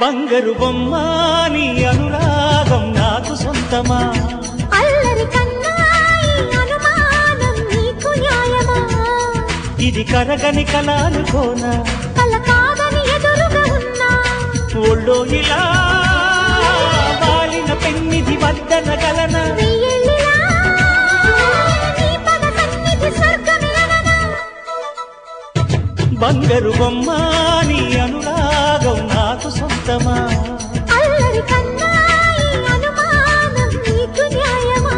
బంగారు బొమ్మ నీ అనురాగం నాకు సొంతమా అల్లరి కన్నాయి అనుమానం నీకు న్యాయమా ఇది కరగని కలానుకోనా కల కాదని ఎదురుగా ఉన్నా ఒళ్ళో ఇలా వాలిన పెన్నిది వద్దనగలన వెయ్యేళ్ళిలా నీ పద సన్నిధి స్వర్గమిలననా బంగారు బొమ్మ నీ అనురాగం నాకు సొంతమా అల్లరి కన్నాయి అనుమానం నీకు న్యాయమా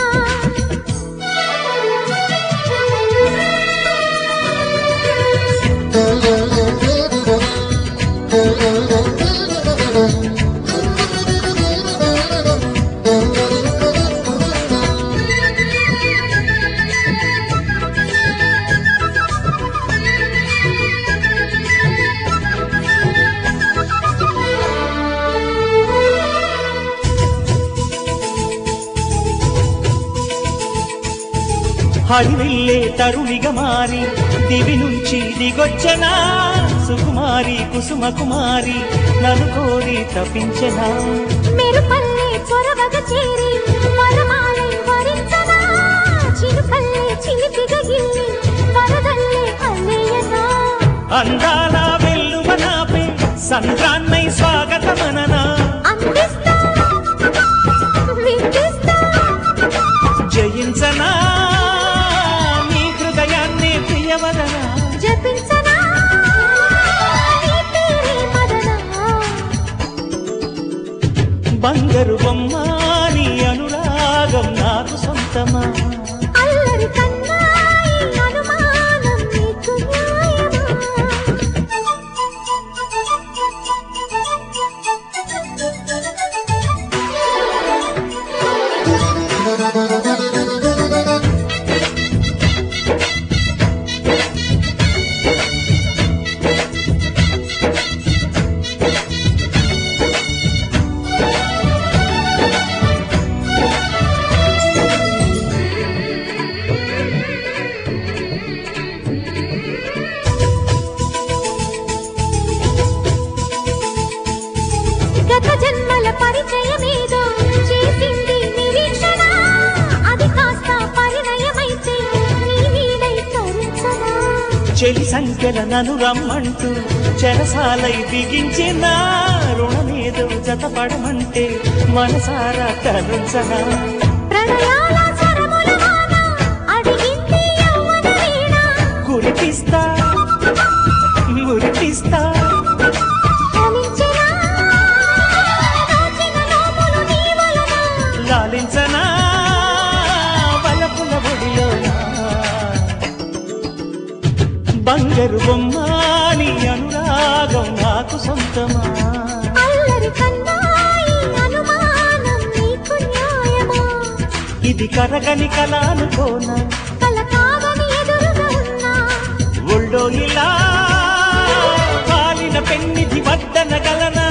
హరివిల్లే తరుణిగా మారి దివి నుంచి దిగొచ్చనా సుకుమారి కుసుమ కుమారి నన్ను కోరి తప్పించనా మెరుపల్లే చొరవగ చేరి వరమాలై వరించనా చిరుకల్లే చిలిపిగా గిల్లి వరదల్లే అల్లేయనా అందాల వెల్లువనాపే సంద్రాన్నై స్వాగతమననా అందిస్తా విందిస్తా జయించనా నీ హృదయాన్ని ప్రియవదనా జపించనా నీ పేరే మదనా బంగారు బొమ్మ నీ అనురాగం నాకు సొంతమా అల్లరి కన్నాయి అనుమానం నీకు న్యాయమా గత జన్మల పరిచయమేదో చేసింది నిరీక్షణ అది కాస్త పరిణయమైతే నీ వీడై తరించనా చెలి సంఖ్యల నన్ను రమ్మంటూ చెరసాలై బిగించిన రుణమేదో జతపడమంటే మనసారా తరుంచనా ప్రణయాల స్వరముల వాన అడిగింది యవ్వన వీణ కురిపిస్తా మురిపిస్తా ఫలించెనా దాచిన నోములు నీ వలన లాలించనా వలపుల ఒడిలోనా బంగారు బొమ్మ నీ అనురాగం నాకు సొంతమా అల్లరి కన్నాయి అనుమానం నీకు న్యాయమా ఇది కరగని కలానుకోనా కల కాదని ఎదురుగా ఉన్నా ఒళ్ళో ఇలా వాలిన పెన్నిది వద్దనగలనా